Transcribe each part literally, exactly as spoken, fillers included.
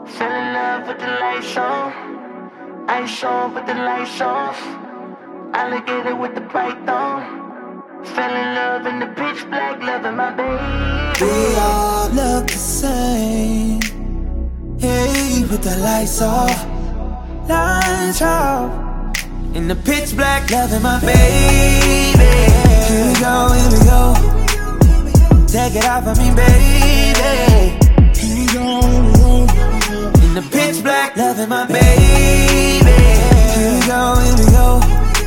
Fell in love with the lights on. Ice on, but the lights off. Alligator with the python. Fell in love in the pitch black, loving my baby. We all look the same. Hey, with the lights off, lights off. In the pitch black, loving my baby. Here we go, here we go. Take it off of me, baby. Here we go, here we go. In the pitch black, loving my baby. Here we go, here we go.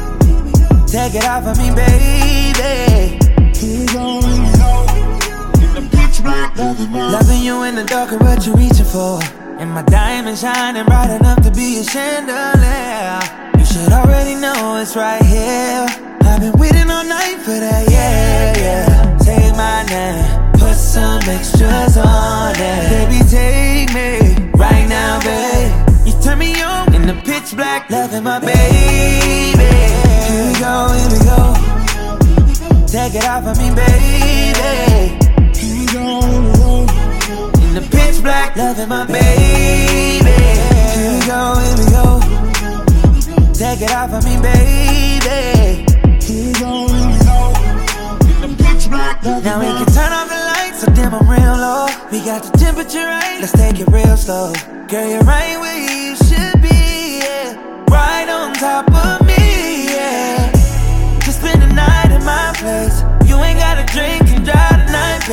Take it off of me, baby. Here we go, here we go. In the pitch black, loving my baby. Loving you in the dark, what you reaching for? And my diamond shining bright enough to be a chandelier. You should already know it's right here. I've been waiting all night for that, yeah, yeah. Take my name, put some extras on it. Baby, take me right now, babe. You turn me on in the pitch black, loving my baby. Here we go, here we go. Take it off of me, baby. Here we go, here we go. In the pitch black, loving my baby. Here we go, here we go. Take it off of me, baby. Here we go, here we go. In the pitch black, now we can turn off the lights, so dim I'm real low. We got the temperature right, let's take it real slow. Girl, you're right where you should be, yeah. Right on top of me, yeah. Just spend the night in my place. You ain't gotta drink and drive tonight,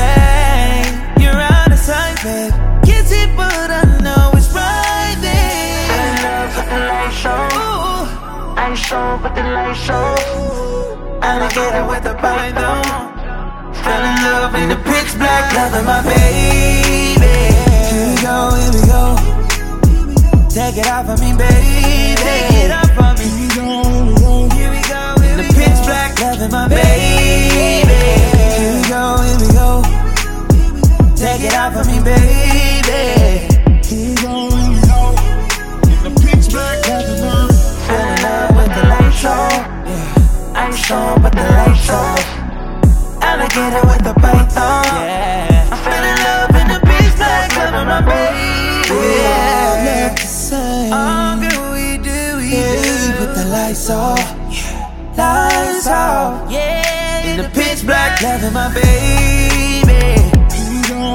baby. You're out of sight, babe. Can't see, but I know it's right there. Fell in love with the lights on. Ice on, but the lights off. Alligator with the python. Fell in love in the pitch black, loving my baby. Here we go, here we go. Take it off of me, baby. Take it off of me. Here we go, here we go. Here we go, in the pitch black, loving my baby. Here we go, here we go. Take it off of me, baby. Here we go, here we go. In the pitch black, loving my baby. Fell in love with the lights on. Ice on, but the lights off. Alligator with the python. Yeah. I fell in love in the pitch black, loving my baby. We all look the same. All good we do, we Yeah, do. with the lights off, lights off. Yeah, In the pitch black, loving my baby. Here we go,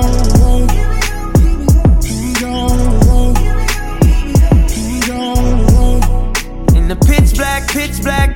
here we go. Here we go, here we go. In the pitch black, pitch black.